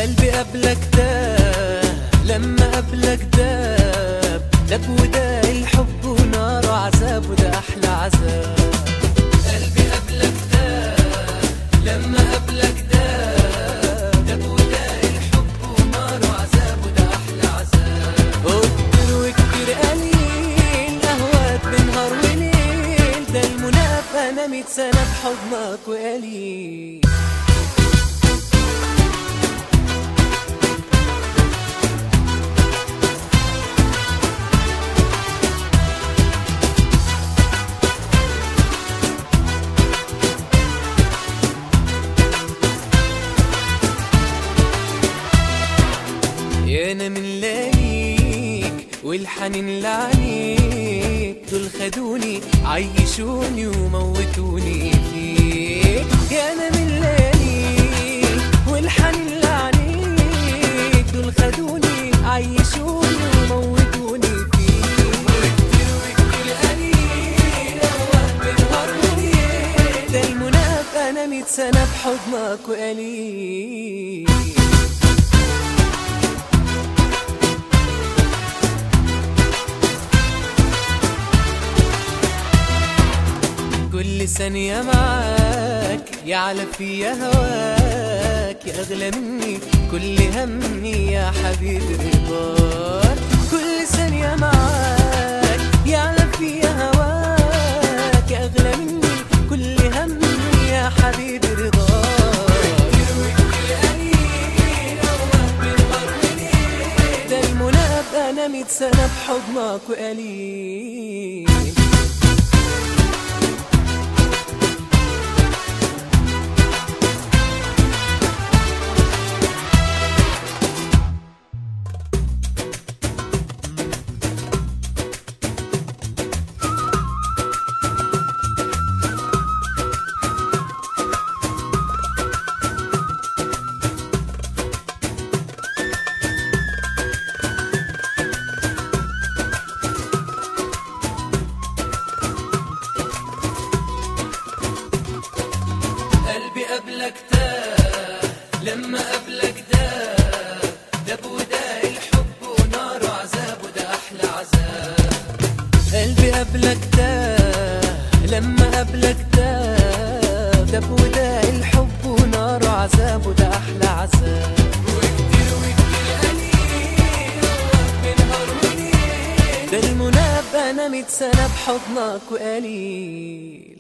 قلبي قبلك داب، لما قبلك داب داب وده الحب ونار وعذاب وده أحلى عذاب. قلبي قبلك داب، لما قبلك داب داب وده الحب ونار وعذاب وده أحلى عذاب. وكتير وكتير قليل أهواك بنهار وليل، ده المنافق أنا 100 سنة بحضنك وقليل. يانا من لاقيك والحنين لعنيك، دول خدوني عيشوني وموتوني فيك. يانا من لاقيك والحنين لعنيك، دول خدوني عيشوني وموتوني فيك. وكتير وكتير قليل أهواك بنهار وليل، ده المنافق أنا 100 سنة بحضنك وقليل. كل ثانية معاك يعلى فيا هواك، يا أغلى مني كل همي يا حبيبي رضاك. كل ثانية معاك يعلى فيا هواك، يا أغلى مني كل همي يا حبيبي رضاك. ده المنافق أنا 100 سنة بحضنك وقليل. قبلك داب، لما قبلك داب داب وده الحب ونار وعذاب وده أحلى عذاب. قلبي قبلك داب، لما قبلك داب داب وده الحب ونار وعذاب وده أحلى عذاب. وكتير وكتير قليل أهواك بنهار وليل، ده المنافق أنا 100 سنة بحضنك وقليل.